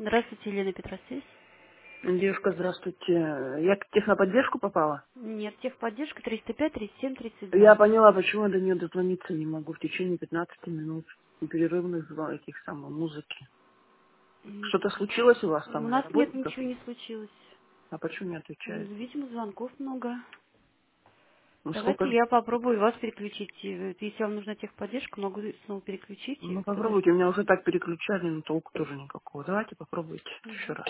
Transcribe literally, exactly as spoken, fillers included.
Здравствуйте, Елена Петросвязь. Девушка, здравствуйте. Я к техноподдержку попала? Нет, техподдержка триста пять тридцать семь тридцать Я два. поняла, почему я до нее дозвониться не могу в течение пятнадцати минут перерывных звон- этих самых музыки. М, Что-то случилось у вас У там или нас нет, работников? ничего не случилось. А почему не М, отвечает? Видимо, звонков много. Ну Давайте сколько? я попробую вас переключить. Э, Если вам нужна техподдержка, могу снова переключить и Ну сказать. попробуйте, меня уже так переключали, но толку тоже никакого. Давайте попробуйте еще Мгм. раз.